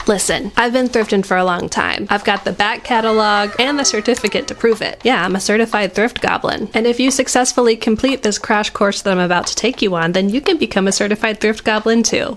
Listen, I've been thrifting for a long time. I've got the back catalog and the certificate to prove it. Yeah, I'm a certified thrift goblin. And if you successfully complete this crash course that I'm about to take you on, then you can become a certified thrift goblin too.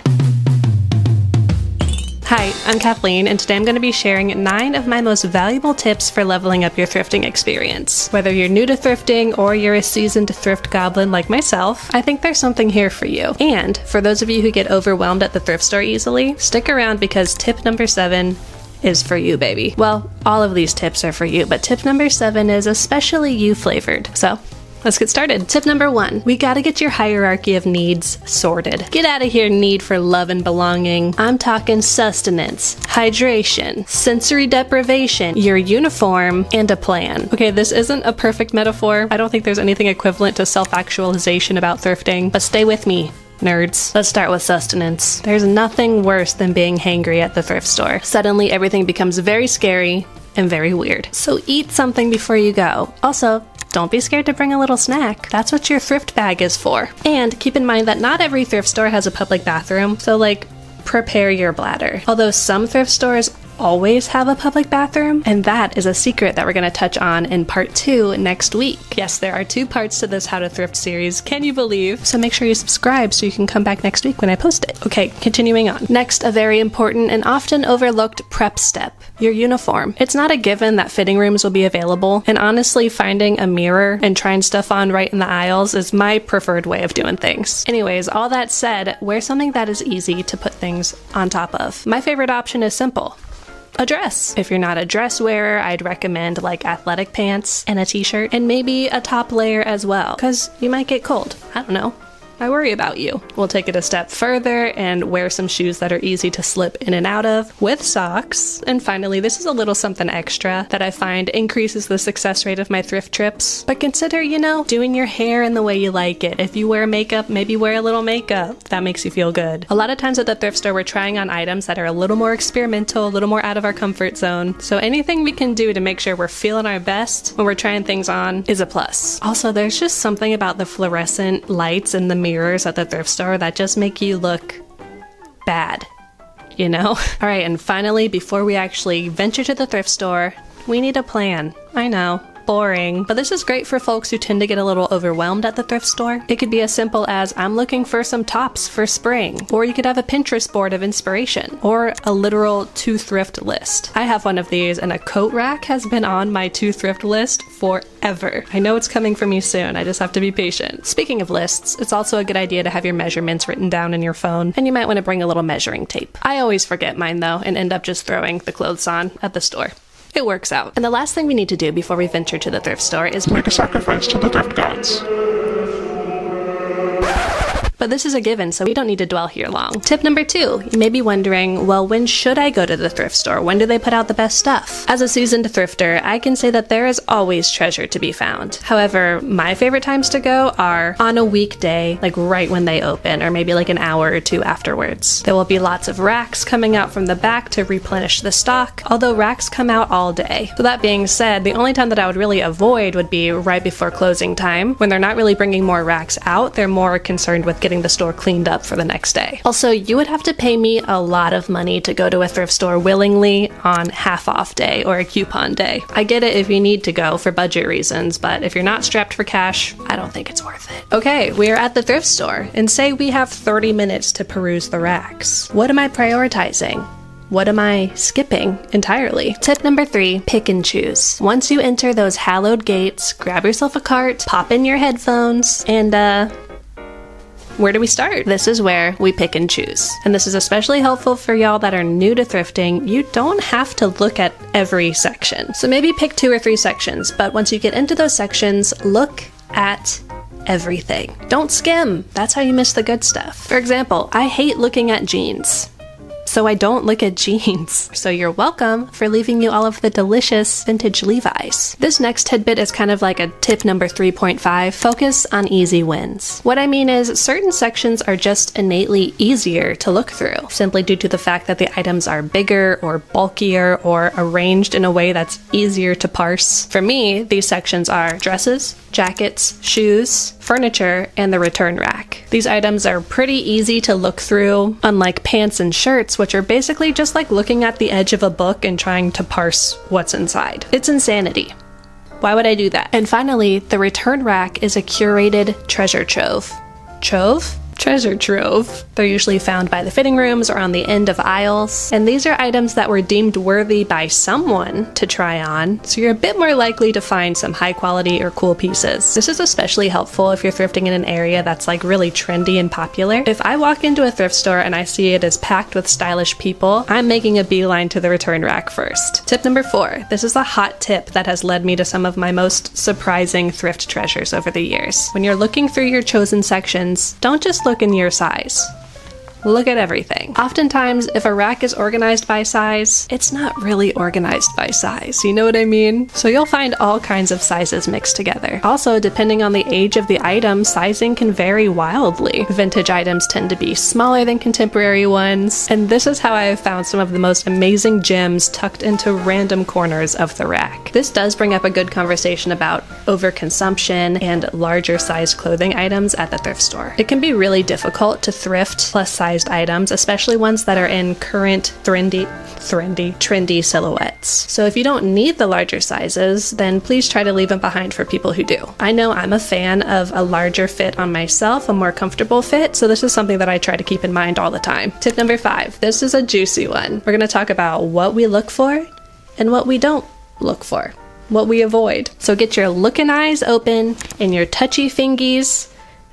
Hi, I'm Kathleen, and today I'm going to be sharing 9 of my most valuable tips for leveling up your thrifting experience. Whether you're new to thrifting or you're a seasoned thrift goblin like myself, I think there's something here for you. And for those of you who get overwhelmed at the thrift store easily, stick around because tip number 7 is for you, baby. Well, all of these tips are for you, but tip number 7 is especially you flavored. So let's get started. Tip number 1, we gotta get your hierarchy of needs sorted. Get out of here, need for love and belonging. I'm talking sustenance, hydration, sensory deprivation, your uniform, and a plan. Okay, this isn't a perfect metaphor. I don't think there's anything equivalent to self-actualization about thrifting, but stay with me, nerds. Let's start with sustenance. There's nothing worse than being hangry at the thrift store. Suddenly everything becomes very scary and very weird. So eat something before you go. Also, don't be scared to bring a little snack. That's what your thrift bag is for. And keep in mind that not every thrift store has a public bathroom, so prepare your bladder. Although some thrift stores always have a public bathroom, and that is a secret that we're going to touch on in part 2 next week. Yes, there are 2 parts to this How to Thrift series, can you believe? So make sure you subscribe so you can come back next week when I post it. Okay, continuing on. Next, a very important and often overlooked prep step, your uniform. It's not a given that fitting rooms will be available, and honestly, finding a mirror and trying stuff on right in the aisles is my preferred way of doing things. Anyways, all that said, wear something that is easy to put things on top of. My favorite option is simple. A dress. If you're not a dress wearer, I'd recommend athletic pants and a t-shirt and maybe a top layer as well, because you might get cold. I don't know. I worry about you. We'll take it a step further and wear some shoes that are easy to slip in and out of with socks. And finally, this is a little something extra that I find increases the success rate of my thrift trips. But consider, doing your hair in the way you like it. If you wear makeup, maybe wear a little makeup. That makes you feel good. A lot of times at the thrift store, we're trying on items that are a little more experimental, a little more out of our comfort zone. So anything we can do to make sure we're feeling our best when we're trying things on is a plus. Also, there's just something about the fluorescent lights in the mirrors at the thrift store that just make you look bad, Alright, and finally, before we actually venture to the thrift store, we need a plan. I know, boring, but this is great for folks who tend to get a little overwhelmed at the thrift store. It could be as simple as, I'm looking for some tops for spring, or you could have a Pinterest board of inspiration, or a literal to-thrift list. I have one of these, and a coat rack has been on my to-thrift list forever. I know it's coming for me soon, I just have to be patient. Speaking of lists, it's also a good idea to have your measurements written down in your phone, and you might want to bring a little measuring tape. I always forget mine though, and end up just throwing the clothes on at the store. It works out. And the last thing we need to do before we venture to the thrift store is make a sacrifice to the thrift gods. But this is a given, so we don't need to dwell here long. Tip number 2, you may be wondering, well, when should I go to the thrift store? When do they put out the best stuff? As a seasoned thrifter, I can say that there is always treasure to be found. However, my favorite times to go are on a weekday, right when they open, or maybe an hour or 2 afterwards. There will be lots of racks coming out from the back to replenish the stock, although racks come out all day. So that being said, the only time that I would really avoid would be right before closing time. When they're not really bringing more racks out, they're more concerned with getting the store cleaned up for the next day. Also, you would have to pay me a lot of money to go to a thrift store willingly on half off day or a coupon day. I get it if you need to go for budget reasons, but if you're not strapped for cash, I don't think it's worth it. Okay, we are at the thrift store, and say we have 30 minutes to peruse the racks. What am I prioritizing? What am I skipping entirely? Tip number 3, pick and choose. Once you enter those hallowed gates, grab yourself a cart, pop in your headphones, and where do we start? This is where we pick and choose. And this is especially helpful for y'all that are new to thrifting. You don't have to look at every section. So maybe pick 2 or 3 sections, but once you get into those sections, look at everything. Don't skim. That's how you miss the good stuff. For example, I hate looking at jeans, so I don't look at jeans. So you're welcome for leaving you all of the delicious vintage Levi's. This next tidbit is kind of like a tip number 3.5, focus on easy wins. What I mean is certain sections are just innately easier to look through, simply due to the fact that the items are bigger or bulkier or arranged in a way that's easier to parse. For me, these sections are dresses, jackets, shoes, furniture, and the return rack. These items are pretty easy to look through, unlike pants and shirts, which are basically just like looking at the edge of a book and trying to parse what's inside. It's insanity. Why would I do that? And finally, the return rack is a curated treasure trove. Treasure trove. They're usually found by the fitting rooms or on the end of aisles, and these are items that were deemed worthy by someone to try on, so you're a bit more likely to find some high quality or cool pieces. This is especially helpful if you're thrifting in an area that's like really trendy and popular. If I walk into a thrift store and I see it is packed with stylish people, I'm making a beeline to the return rack first. Tip number 4. This is a hot tip that has led me to some of my most surprising thrift treasures over the years. When you're looking through your chosen sections, don't just look in your size. Look at everything. Oftentimes, if a rack is organized by size, it's not really organized by size, you know what I mean? So you'll find all kinds of sizes mixed together. Also, depending on the age of the item, sizing can vary wildly. Vintage items tend to be smaller than contemporary ones, and this is how I have found some of the most amazing gems tucked into random corners of the rack. This does bring up a good conversation about overconsumption and larger sized clothing items at the thrift store. It can be really difficult to thrift plus size items, especially ones that are in current trendy silhouettes. So if you don't need the larger sizes, then please try to leave them behind for people who do. I know I'm a fan of a larger fit on myself, a more comfortable fit, so this is something that I try to keep in mind all the time. Tip number 5. This is a juicy one. We're going to talk about what we look for and what we don't look for, what we avoid. So get your looking eyes open and your touchy fingies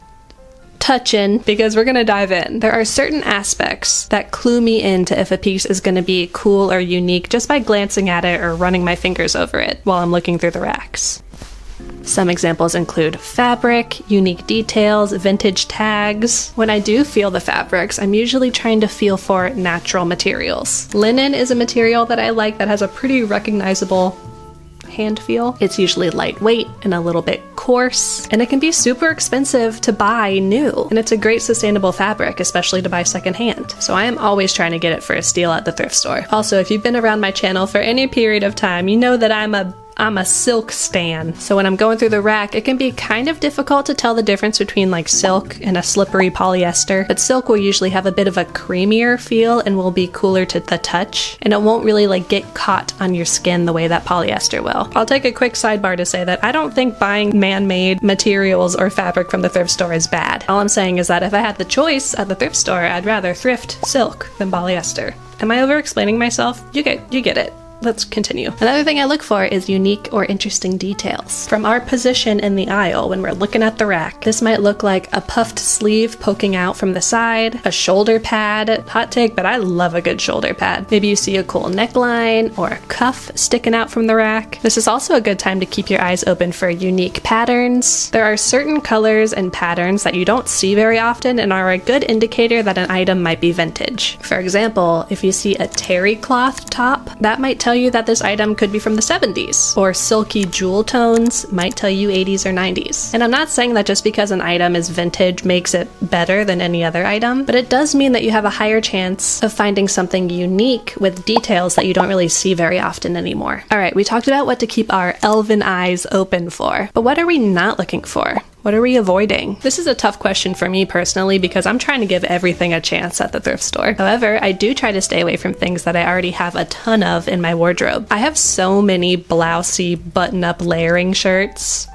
touching, because we're gonna dive in. There are certain aspects that clue me into if a piece is gonna be cool or unique just by glancing at it or running my fingers over it while I'm looking through the racks. Some examples include fabric, unique details, vintage tags. When I do feel the fabrics, I'm usually trying to feel for natural materials. Linen is a material that I like that has a pretty recognizable hand feel. It's usually lightweight and a little bit coarse, and it can be super expensive to buy new, and it's a great sustainable fabric, especially to buy secondhand. So I am always trying to get it for a steal at the thrift store. Also, if you've been around my channel for any period of time, you know that I'm a silk stan. So when I'm going through the rack, it can be kind of difficult to tell the difference between like silk and a slippery polyester, but silk will usually have a bit of a creamier feel and will be cooler to the touch, and it won't really like get caught on your skin the way that polyester will. I'll take a quick sidebar to say that I don't think buying man-made materials or fabric from the thrift store is bad. All I'm saying is that if I had the choice at the thrift store, I'd rather thrift silk than polyester. Am I over-explaining myself? You get it. Let's continue. Another thing I look for is unique or interesting details. From our position in the aisle when we're looking at the rack, this might look like a puffed sleeve poking out from the side, a shoulder pad. Hot take, but I love a good shoulder pad. Maybe you see a cool neckline or a cuff sticking out from the rack. This is also a good time to keep your eyes open for unique patterns. There are certain colors and patterns that you don't see very often and are a good indicator that an item might be vintage. For example, if you see a terry cloth top, that might tell you that this item could be from the 70s, or silky jewel tones might tell you 80s or 90s. And I'm not saying that just because an item is vintage makes it better than any other item, but it does mean that you have a higher chance of finding something unique with details that you don't really see very often anymore. Alright, we talked about what to keep our elven eyes open for, but what are we not looking for? What are we avoiding? This is a tough question for me personally because I'm trying to give everything a chance at the thrift store. However, I do try to stay away from things that I already have a ton of in my wardrobe. I have so many blousy button-up layering shirts.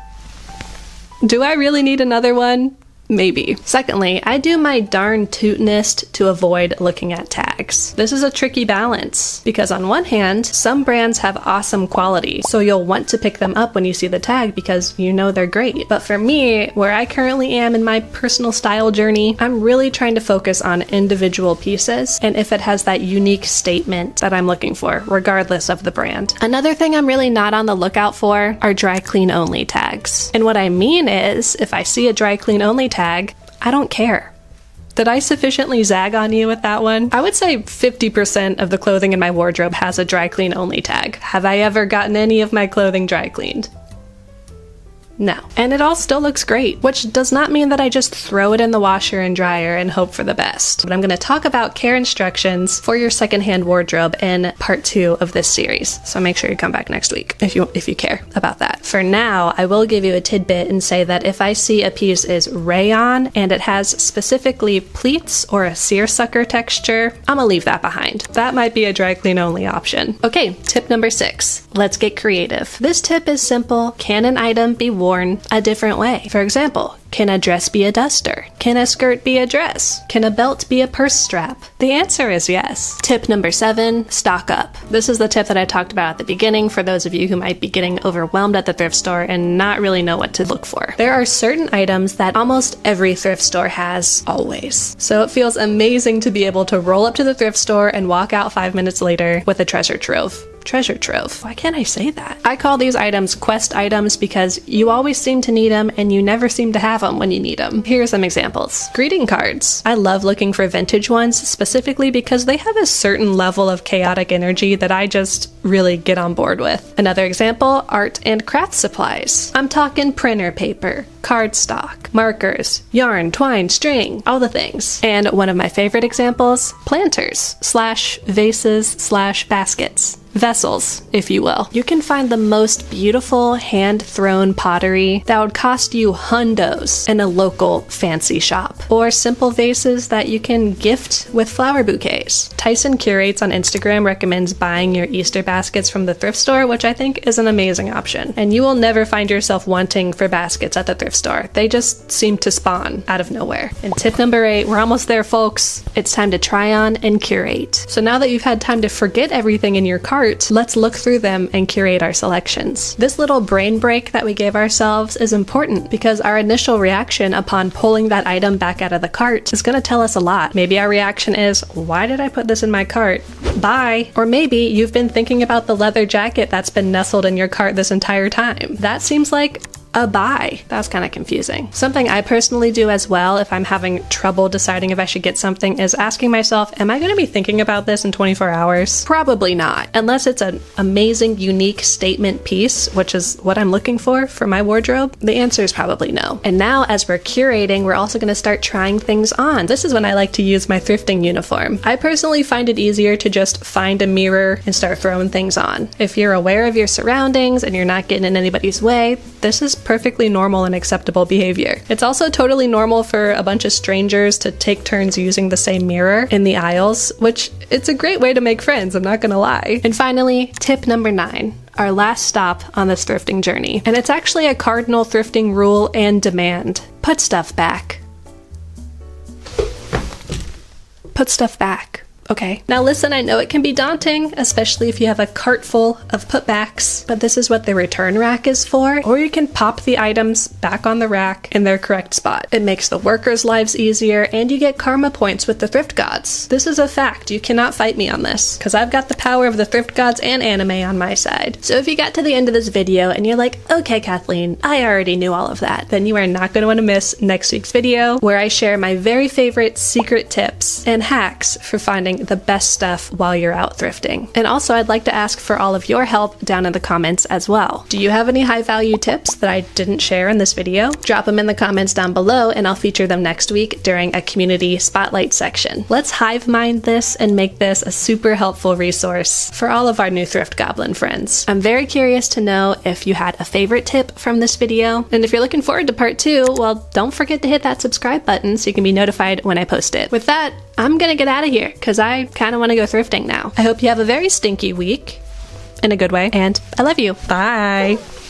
Do I really need another one? Maybe. Secondly, I do my darn tootinest to avoid looking at tags. This is a tricky balance because on one hand, some brands have awesome quality, so you'll want to pick them up when you see the tag because you know they're great. But for me, where I currently am in my personal style journey, I'm really trying to focus on individual pieces and if it has that unique statement that I'm looking for, regardless of the brand. Another thing I'm really not on the lookout for are dry clean only tags. And what I mean is, if I see a dry clean only tag, I don't care. Did I sufficiently zag on you with that one? I would say 50% of the clothing in my wardrobe has a dry clean only tag. Have I ever gotten any of my clothing dry cleaned? No. And it all still looks great, which does not mean that I just throw it in the washer and dryer and hope for the best. But I'm going to talk about care instructions for your secondhand wardrobe in part 2 of this series. So make sure you come back next week if you care about that. For now, I will give you a tidbit and say that if I see a piece is rayon and it has specifically pleats or a seersucker texture, I'm gonna leave that behind. That might be a dry clean only option. Okay, tip number 6. Let's get creative. This tip is simple. Can an item be worn a different way? For example, can a dress be a duster? Can a skirt be a dress? Can a belt be a purse strap? The answer is yes. Tip number 7, stock up. This is the tip that I talked about at the beginning for those of you who might be getting overwhelmed at the thrift store and not really know what to look for. There are certain items that almost every thrift store has always. So it feels amazing to be able to roll up to the thrift store and walk out 5 minutes later with a treasure trove. Treasure trove. Why can't I say that? I call these items quest items because you always seem to need them and you never seem to have them when you need them. Here are some examples. Greeting cards. I love looking for vintage ones specifically because they have a certain level of chaotic energy that I just really get on board with. Another example, art and craft supplies. I'm talking printer paper, cardstock, markers, yarn, twine, string, all the things. And one of my favorite examples, planters / vases / baskets. Vessels, if you will. You can find the most beautiful hand-thrown pottery that would cost you hundos in a local fancy shop, or simple vases that you can gift with flower bouquets. Tyson Curates on Instagram recommends buying your Easter baskets from the thrift store, which I think is an amazing option. And you will never find yourself wanting for baskets at the thrift store. They just seem to spawn out of nowhere. And tip number 8, we're almost there, folks. It's time to try on and curate. So now that you've had time to forget everything in your cart, let's look through them and curate our selections. This little brain break that we gave ourselves is important because our initial reaction upon pulling that item back out of the cart is going to tell us a lot. Maybe our reaction is, why did I put this in my cart? Bye. Or maybe you've been thinking about the leather jacket that's been nestled in your cart this entire time. That seems like a buy. That's kind of confusing. Something I personally do as well if I'm having trouble deciding if I should get something is asking myself, am I going to be thinking about this in 24 hours? Probably not. Unless it's an amazing, unique statement piece, which is what I'm looking for my wardrobe, the answer is probably no. And now as we're curating, we're also going to start trying things on. This is when I like to use my thrifting uniform. I personally find it easier to just find a mirror and start throwing things on. If you're aware of your surroundings and you're not getting in anybody's way, this is perfectly normal and acceptable behavior. It's also totally normal for a bunch of strangers to take turns using the same mirror in the aisles, which it's a great way to make friends, I'm not gonna lie. And finally, tip number 9. Our last stop on this thrifting journey. And it's actually a cardinal thrifting rule and demand. Put stuff back. Put stuff back. Okay. Now listen, I know it can be daunting, especially if you have a cart full of putbacks, but this is what the return rack is for, or you can pop the items back on the rack in their correct spot. It makes the workers' lives easier, and you get karma points with the thrift gods. This is a fact. You cannot fight me on this, because I've got the power of the thrift gods and anime on my side. So if you got to the end of this video and you're like, okay, Kathleen, I already knew all of that, then you are not going to want to miss next week's video, where I share my very favorite secret tips and hacks for finding the best stuff while you're out thrifting. And also, I'd like to ask for all of your help down in the comments as well. Do you have any high value tips that I didn't share in this video? Drop them in the comments down below and I'll feature them next week during a community spotlight section. Let's hive mind this and make this a super helpful resource for all of our new thrift goblin friends. I'm very curious to know if you had a favorite tip from this video. And if you're looking forward to part 2, well, don't forget to hit that subscribe button so you can be notified when I post it. With that, I'm gonna get out of here because I kind of want to go thrifting now. I hope you have a very stinky week in a good way, and I love you. Bye.